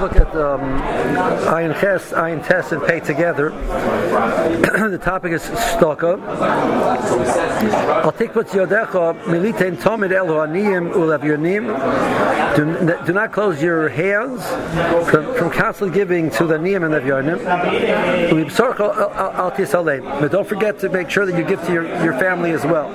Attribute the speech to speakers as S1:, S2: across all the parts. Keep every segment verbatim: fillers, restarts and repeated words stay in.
S1: look at um, Ayin Ches, Ayin Tes, and Pei together. The topic is Staka. I'll take what's Yodecha, Militein Tomid Elu Aniyim Ulev Yonim. Do not close your hands from, from constantly giving to the Niyim and the Yonim. But don't forget to make sure that you give to your, your family as well.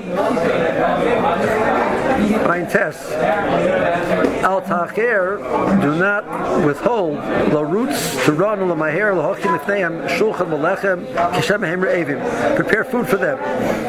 S1: Ayin Tes. Al Tacher, do not withhold la roots to run la maher la hokim ifneim shulchan lechem kishem hem re'evim. Prepare food for them.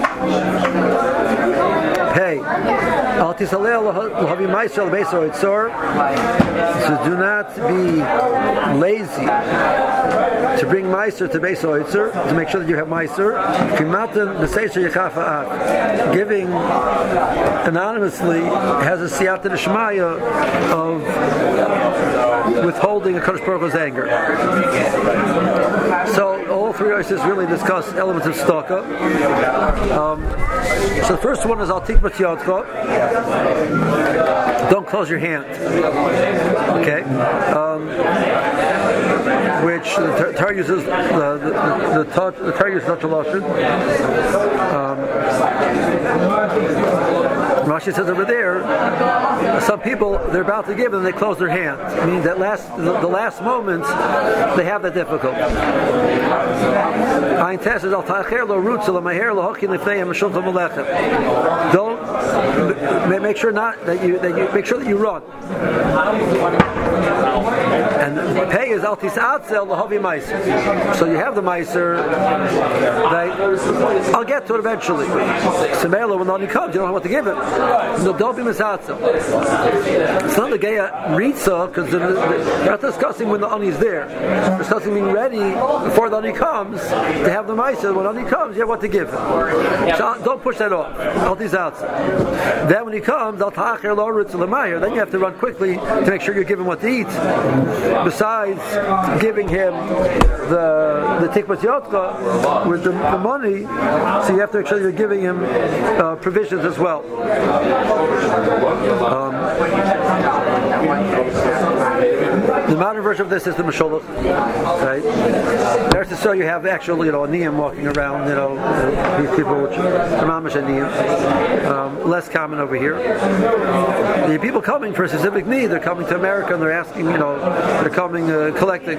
S1: Hey, al tisalel lahavi ma'aser l'beisor itzor. So do not be lazy to bring ma'aser to beisor itzor, to make sure that you have ma'aser. Kimatan b'seisor yechafa'at. Giving anonymously has a siyata d'shmaya of withholding a Kadosh Baruch Hu's anger. So all three verses really discuss elements of staka. Um, so the first one is al tikvat yodcha. Don't close your hand. Okay. Um, which the Torah uses the the the, the, the Torah uses such a lashon. Rashi says over there, some people, they're about to give and they close their hand. Meaning that last, the, the last moment, they have that difficulty. Don't make sure not that you that you make sure that you run. And pay is al tisatzel lahavi meiser. So you have the meiser. I'll get to it eventually. Semela, when Ani comes, you don't know what to give him. No, don't be misatzel. It's not the geya ritza because they're not discussing when the Ani is there. They're discussing being ready before the Ani comes to have the meiser. When Ani comes, you have what to give him. So don't push that off. Al tisatzel. Then when he comes, al ta'acher lo ritza l'mayer. Then you have to run quickly to make sure you give him what to eat. Besides giving him the the tikvat yotcha with the, the money, so you have to make sure you're giving him uh, provisions as well. Um, the modern version of this is the Masholach, right? There's to show you have actual, you know, a niyam walking around, you know, uh, these people which are mamash and niyam. Um, less common over here. The people coming for a specific need, they're coming to America and they're asking, you know, they're coming uh, collecting.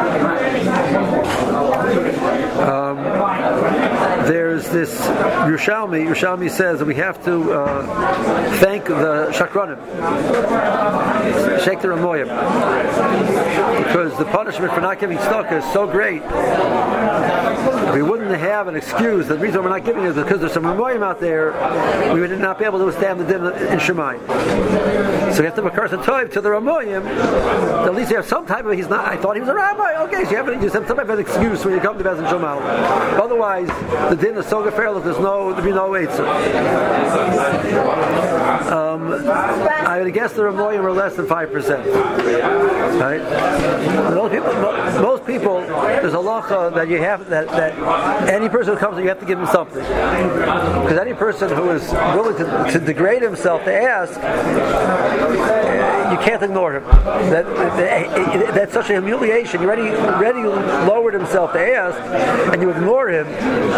S1: Um, there's this Yerushalmi. Yerushalmi says that we have to uh, thank the Shakranim, shake the Ramoyim, because the punishment for not giving tzedakah is so great. We wouldn't have an excuse. The reason we're not giving it is because there's some Ramoyim out there. We would not be able to withstand the din in Shemayim. So you have to make a toiv to the Ramoyim. At least you have some type of. He's not. I thought he was a rabbi. Okay, so you have, you have some type of an excuse when you come to Bez and Shemal. Otherwise, the din is so fair that there's no there'll be no eitzah. Um, I would guess the Ramoyim are less than five percent. Right? Most people, most people, there's a lacha that you have that, that any person who comes, you have to give him something. Because any person who is willing to, to degrade himself to ask, you can't ignore him. That, that that's such a humiliation. He already already lowered himself to ask, and you ignore him.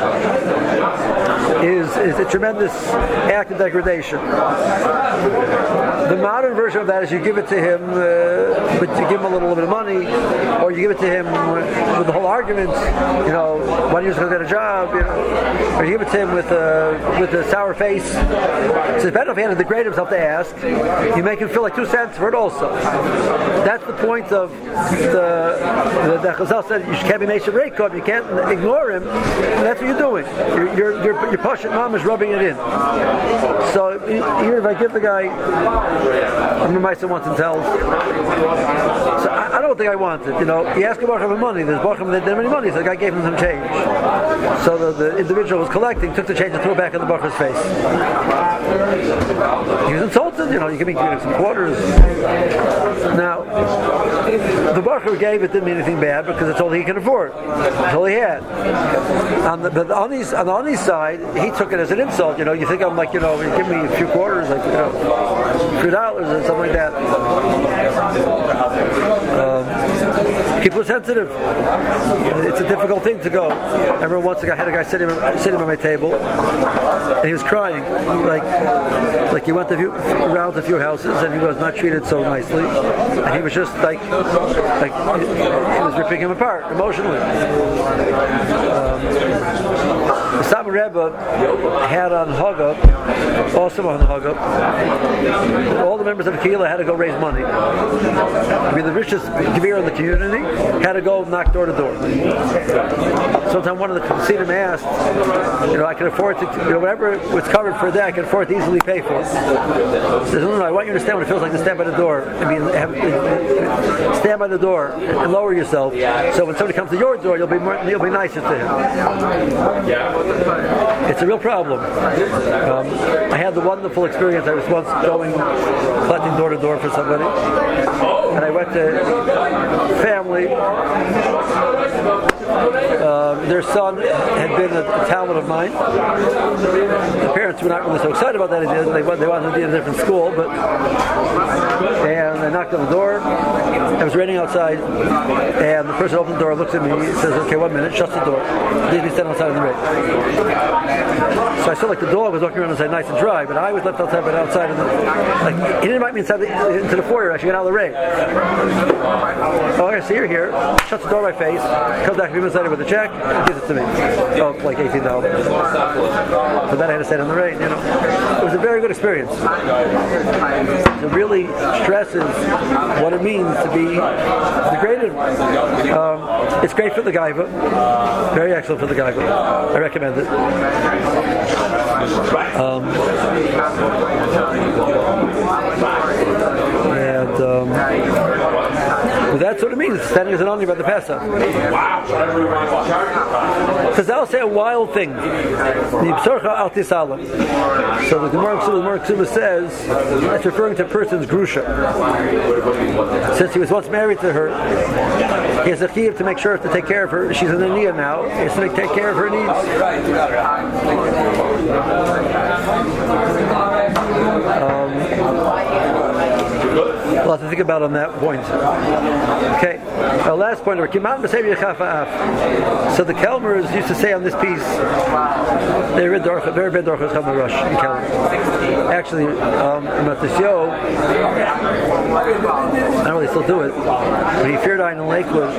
S1: Is is a tremendous act of degradation. The modern version of that is you give it to him, uh, but you give him a little, little bit of money, or you give it to him with the whole argument. You know, why don't you just go get a job? You know, or you give it to him with a with a sour face. So it's better if he had to degrade himself to ask. You make him feel like two cents for it also. That's the point of the the, the Chazal said you can't be Meshav Reikov. You can't ignore him. And that's what you're doing. You're you're you're, you're Pashut Mom is rubbing it in. So even if I give the guy, I remember my son once and tells. So I, I don't think I want it. You know, he asked about for money. There's Bacham that didn't have any money, so the guy gave him some change. So the, the individual was collecting, took the change and threw it back in the Bacha's face. He was insulted. You know, you give me some quarters. Now, the Bacha gave it didn't mean anything bad because it's all he can afford. It's all he had. On the, but on his on the Ani's side, he took it as an insult. You know, you think I'm like, you know, you give me a few quarters, like, you know, a few dollars or something like that. Um, People are sensitive. It's a difficult thing to go. I remember once I had a guy sitting sitting at my table, and he was crying, like like he went to few, around a few houses, and he was not treated so nicely, and he was just like like it was ripping him apart emotionally. Um, the Satmar Rebbe had on Haga, also on Haga, all the members of the Kehillah had to go raise money. I mean, the richest Gevir in the community had to go knock door to door. Sometime one of the Chassidim asked, you know, I can afford to, you know, whatever was covered for that, I can afford to easily pay for. He says, no, no, no, I want you to understand what it feels like to stand by the door. I mean, have, stand by the door and lower yourself, so when somebody comes to your door, you'll be more, you'll be nicer to him. It's a real problem. Um, I had the wonderful experience. I was once going, collecting door to door for somebody, and I went to family. Uh, their son had been a, a talent of mine. The parents were not really so excited about that. They, they wanted to be in a different school, but and I knocked on the door. It was raining outside, and the person opened the door, looks at me, says, "Okay, one minute," shuts the door, leaves me standing outside in the rain. So I felt like the dog was walking around inside nice and dry, but I was left outside, but outside, and like he didn't invite me inside the, into the foyer. I should get out of the rain. Oh, I see you're here. Shuts the door in my face. Comes back to me inside with a check, and gives it to me. Oh, like eighteen dollars. But then I had to stand in the rain. You know, it was a very good experience. It really stresses what it means to be degraded. Um, it's great for the gaiva. Very excellent for the gaiva. I recommend it. Um, and um, well, that's what it means. Standing as an onion by the Pesach. Because that'll say a wild thing. So the Gemara Ksuba says it's referring to a person's grusha. Since he was once married to her, he has a chiyuv to make sure to take care of her. She's in the niya now. He has to take care of her needs. Um, a lot to think about on that point. Okay, our last point. So the Kelmers used to say on this piece, they read Dorcha, very bad Dorcha Chama Rosh in Kelmer. Actually, um, in Matisyo, I don't really still do it, but he feared I in Lakewood.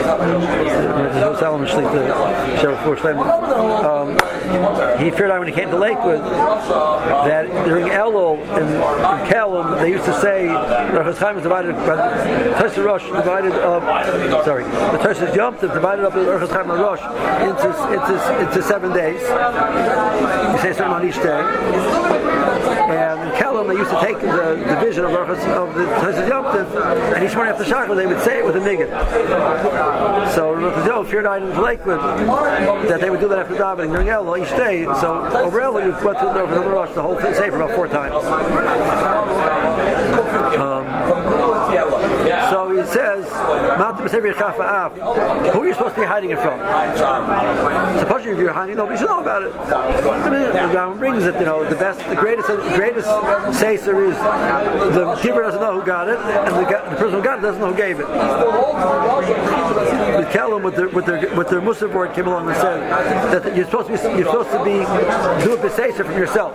S1: Um, he feared I when he came to Lakewood that during Elul in, in Kelm, they used to say Rosh Chaim is divided by the Tosfos Rosh divided up. Sorry, the Tosfos Yom Tov divided up the Rosh Chaim and Rosh into into into seven days. You say something on each day. And in Kelm, they used to take the division of, Rosh, of the Tosfos Yom Tov, and each morning after Shachar, they would say it with a niggin. So Rosh Yom feared I in Lakewood that they would do that after davening during Elul each day. So over Elul, you went to the Rosh the whole thing, say for about four times. Um, so he says, who are you supposed to be hiding it from? Suppose you're hiding, nobody should know about it. I mean, the Rambam brings it, you know, the best, the greatest, the greatest seiser is the giver doesn't know who got it, and the, the person who got it doesn't know who gave it. The Kelm with their with their with their Musar board came along and said that you're supposed to be you're supposed to be do a b'seiser from yourself.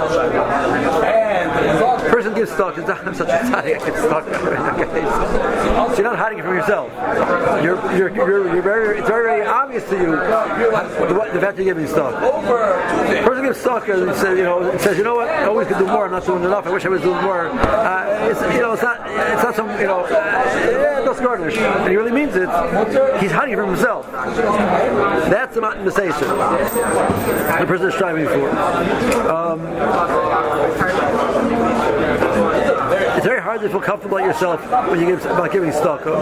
S1: The person gives stock. I'm such a tzaddik. I get stock. So you're not hiding it from yourself. You're you're you're, you're very. It's very, very obvious to you the, the fact you're giving stock. The person gives stock and says, you know, it says, you know what? I always could do more. I'm not doing enough. I wish I was doing more. Uh, it's, you know, it's not. It's not some. You know, uh, yeah, no garnish. And he really means it. He's hiding it from himself. That's the mountain b'seiser the person is striving for. Um, it's very hard to feel comfortable about yourself when you give about giving stock. Um,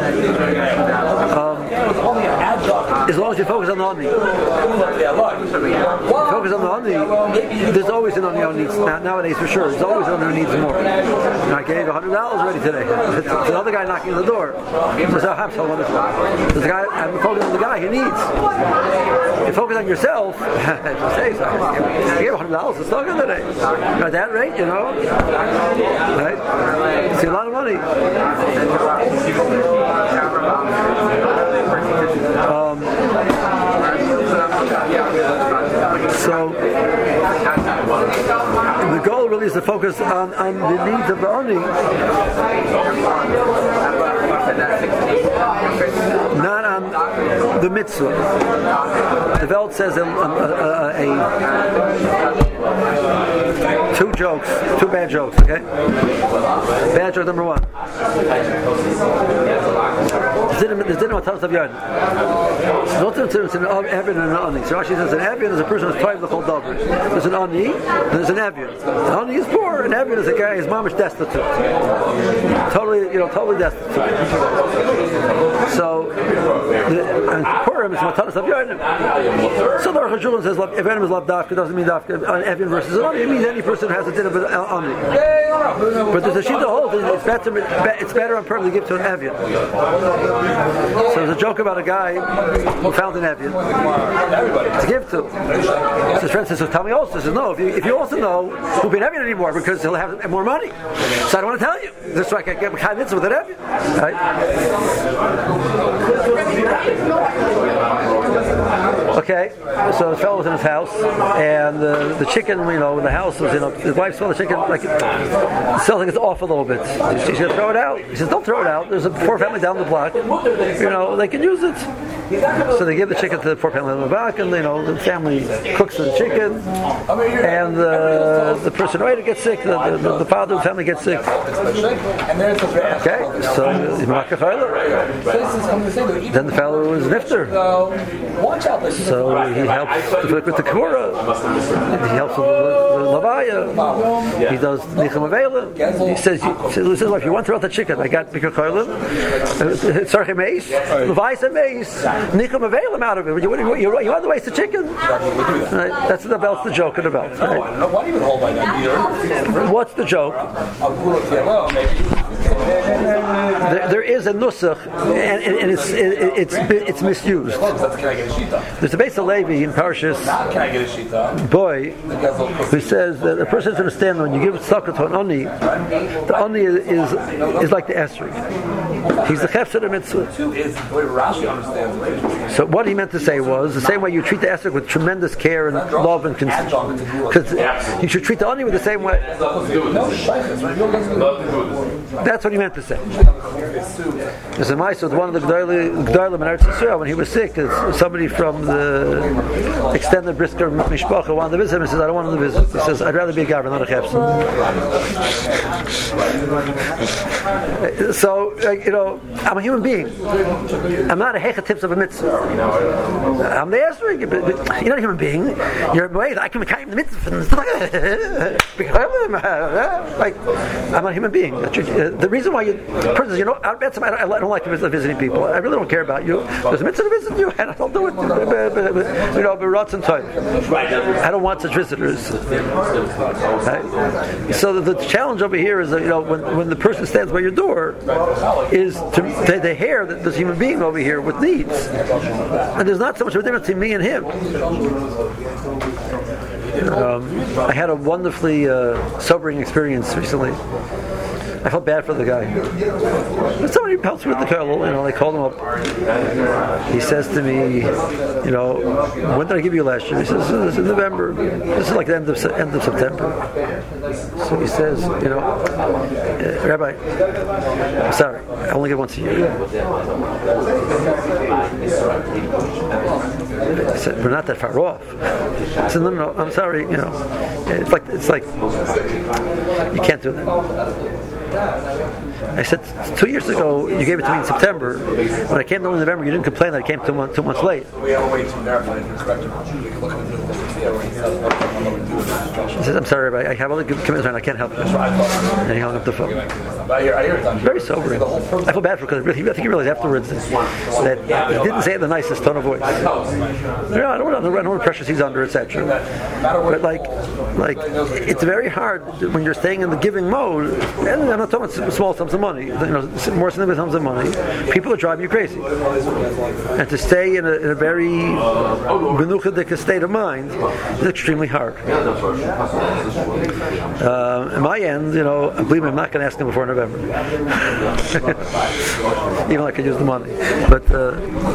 S1: as long as you focus on the oni, focus on the oni. There's always an oni who needs nowadays for sure. There's always an oni who needs more. And I gave a hundred dollars already today. There's another guy knocking on the door. So, so I'm so wonderful. There's a guy. I'm focusing on the guy who needs. You focus on yourself. Say so. I gave a hundred dollars to stock today. At that rate, you know, right? It's a lot of money. is to focus on, on the needs of the Oni, not on the mitzvah. The Welt says a, a, a, a two jokes, two bad jokes. Okay, bad joke number one. There's dinner on top of Yarden. It's an Evian and an Ani. So Rashi says an Evian is a person who's trying to hold double. There's an Ani and there's an Evian. The Ani is poor, and Evian is a guy his mom is destitute. Totally, you know, totally destitute. So the, and Purim is Matanas of Yarden. So the Aruch HaShulchan says if Evian is love dafka, it doesn't mean dafka an Evian versus an Ani. It means any person who has a dinner with an Ani. But there's a sheet of hold. It's better. It's better on purpose to give to an Evian. So there's a joke about a guy who found an Evian to give to. So his friend says, so tell me also. He says, no, if you, if you also know who'll be an Evian anymore because he'll have more money. So I don't want to tell you. That's why I can get a kind mitzvah with an Evian. Right? Okay, so the fellow was in his house, and uh, the chicken, you know, in the house was, you know, his wife saw the chicken, like, it smells like it's off a little bit. She's going to throw it out. He says, don't throw it out. There's a poor family down the block. You know, they can use it. So they give the chicken to the poor family down the block, and, you know, the family cooks the chicken, and uh, the person who ate it gets sick, the, the, the father of the family gets sick. Okay, so then the fellow was nifter. So he helps with the Kura, he helps with the, the Lavaya, he does Nichum Avela. He says, he says, listen, if you want to throw out the chicken, I got Bikkur Cholim, Tzarchim Meis, Levais Meis, Nichum Avela out of it. You, you, you, you want to waste the chicken? Right? That's the belt's the joke in the belt. Right? What's the joke? There, there is a nusach, and, and it's, it, it's it's misused. There's a base of Levi in Parshas Boy who says that a person has to understand when you give tzedakah to an Ani, the Ani is is like the esrog. He's the chefs of the mitzvah. So what he meant to say was the same way you treat the esrog with tremendous care and love and concern, because you should treat the Ani with the same way. That's what he meant to say. There's a mice with one of the G'dalim in Eretz Yisrael when he was sick. Somebody from the extended Brisker Mishpacha wanted to visit him. He says, I don't want him to visit. He says, I'd rather be a Gavra, not a Chefson. So, like, you know, I'm a human being. I'm not a Hecha Tips of a mitzvah. I'm the Esrog. You're not a human being. You're a Moed. I can be kind of the mitzvah. Like, I'm not a human being. The reason why you, person, you know, I don't, I don't like to visit visiting people. I really don't care about you. There's a mitzvah to visit you, and I don't do it. You know, but rots and time. I don't want such visitors. Right? So the, the challenge over here is that, you know, when, when the person stands by your door, is to, to, to hear that there's a human being over here with needs, and there's not so much of a difference between me and him. Um, I had a wonderfully uh, sobering experience recently. I felt bad for the guy. But somebody helps me with the colonel, you know, they called him up. He says to me, you know, when did I give you last year? He says, this is in November. This is like the end of, end of September. So he says, you know, uh, Rabbi, I'm sorry, I only get once a year. I said, we're not that far off. I said, no, no, no, I'm sorry, you know. It's like, it's like, you can't do that. I said, two years ago, you gave it to me in September. When I came to in November, you didn't complain that I came two, month, two months late. He said, I'm sorry, I have other commitments and I can't help you. And he hung up the phone. Very sobering. I feel bad for him because I think he realized afterwards that he didn't say it in the nicest tone of voice. You know, I don't know, I don't know what pressures he's under, et cetera. But like, like, it's very hard when you're staying in the giving mode, and I'm not talking about small sums of money, you know, more significant sums of money. People are driving you crazy. And to stay in a, in a very benuchadik state of mind is extremely hard. Uh, at my end, you know, believe me, I'm not going to ask him before November. Even though I could use the money. But uh,